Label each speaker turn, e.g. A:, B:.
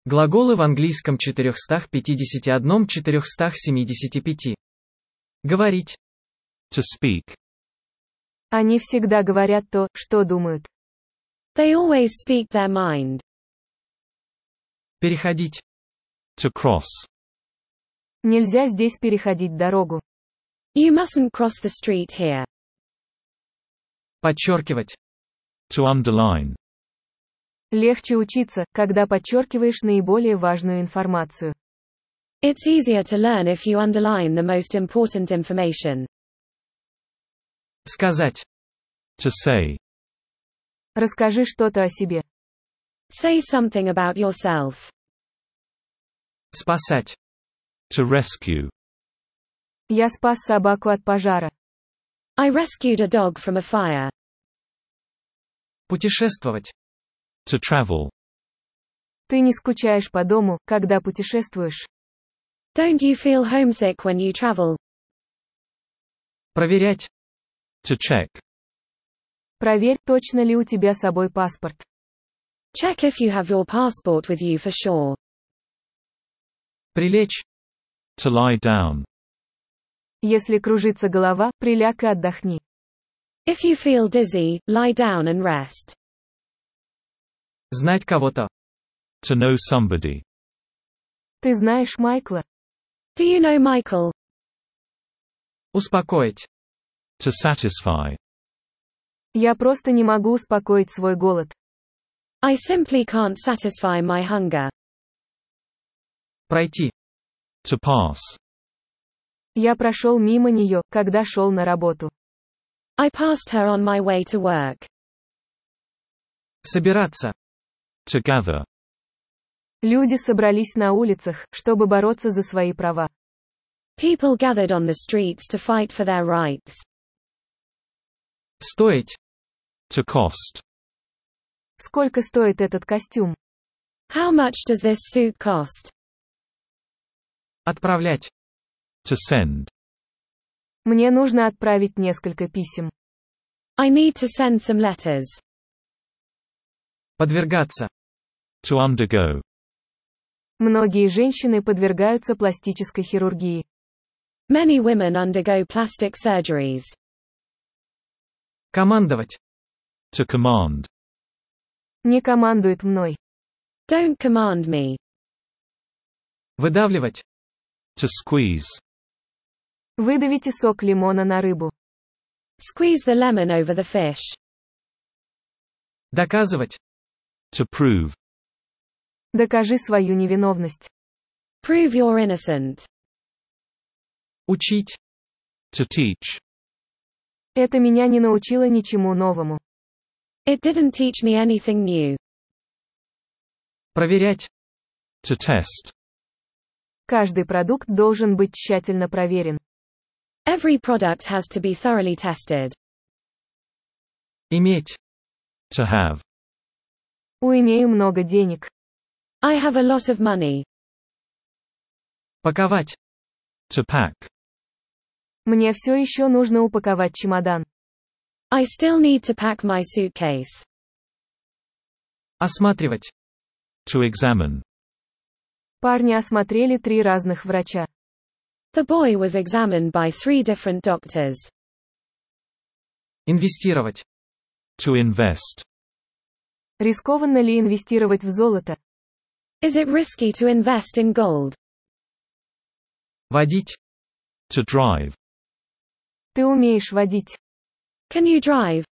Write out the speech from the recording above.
A: Глаголы в английском 451-475. Говорить.
B: To speak.
C: Они всегда говорят то, что думают.
D: They always speak their mind.
A: Переходить.
B: To cross.
C: Нельзя здесь переходить дорогу.
D: You mustn't cross the street here.
A: Подчеркивать.
B: To underline.
C: Легче учиться, когда подчеркиваешь наиболее важную информацию.
D: It's easier to learn if you underline the most important information.
A: Сказать.
B: To say.
C: Расскажи что-то о себе.
D: Say something about yourself.
A: Спасать.
B: To rescue.
C: Я спас собаку от пожара.
D: I rescued a dog from a fire.
A: Путешествовать.
B: To travel.
C: Ты не скучаешь по дому, когда путешествуешь.
D: Don't you feel homesick when you travel?
A: Проверять.
B: To check.
C: Проверь, точно ли у тебя с собой паспорт.
D: Check if you have your passport with you for sure.
A: Прилечь.
B: To lie down.
C: Если кружится голова, приляг и отдохни.
D: If you feel dizzy, lie down and rest.
A: Знать кого-то.
B: To know somebody.
C: Ты знаешь Майкла?
D: Do you know Michael?
A: Успокоить.
B: To satisfy.
C: Я просто не могу успокоить свой голод.
D: I simply can't satisfy my hunger.
A: Пройти.
B: To pass.
C: Я прошел мимо нее, когда шел на работу.
D: I passed her on my way to work.
A: Собираться.
B: To gather.
C: Люди собрались на улицах, чтобы бороться за свои права.
D: People gathered on the streets to fight for their rights.
A: Стоить.
B: To cost.
C: Сколько стоит этот костюм?
D: How much does this suit cost?
B: To
A: Отправлять.
B: send.
C: Мне нужно отправить несколько писем.
D: I need to send some letters.
A: Подвергаться.
B: To undergo.
C: Многие женщины подвергаются пластической хирургии.
D: Many women undergo plastic surgeries.
A: Командовать.
B: To command.
C: Не командует мной.
D: Don't command me.
A: Выдавливать.
B: To squeeze.
C: Выдавите сок лимона на рыбу.
D: Squeeze the lemon over the fish.
A: Доказывать.
B: To prove.
C: Докажи свою невиновность.
D: Prove you're innocent.
A: Учить.
B: To teach.
C: Это меня не научило ничему новому.
D: It didn't teach me anything new.
A: Проверять.
B: To test.
C: Каждый продукт должен быть тщательно проверен.
D: Every product has to be thoroughly tested.
A: Иметь.
B: To have.
C: Имею много денег.
D: I have a lot of money.
A: Паковать.
B: To pack.
C: Мне все еще нужно упаковать чемодан.
D: I still need to pack my suitcase.
A: Осматривать.
B: To examine.
C: Парни осмотрели 3 разных врача.
D: The boy was examined by 3 different doctors.
A: Инвестировать.
B: To invest.
C: Рискованно ли инвестировать в золото?
D: Is it risky to invest in gold?
A: Водить.
B: To drive.
C: Ты умеешь водить.
D: Can you drive?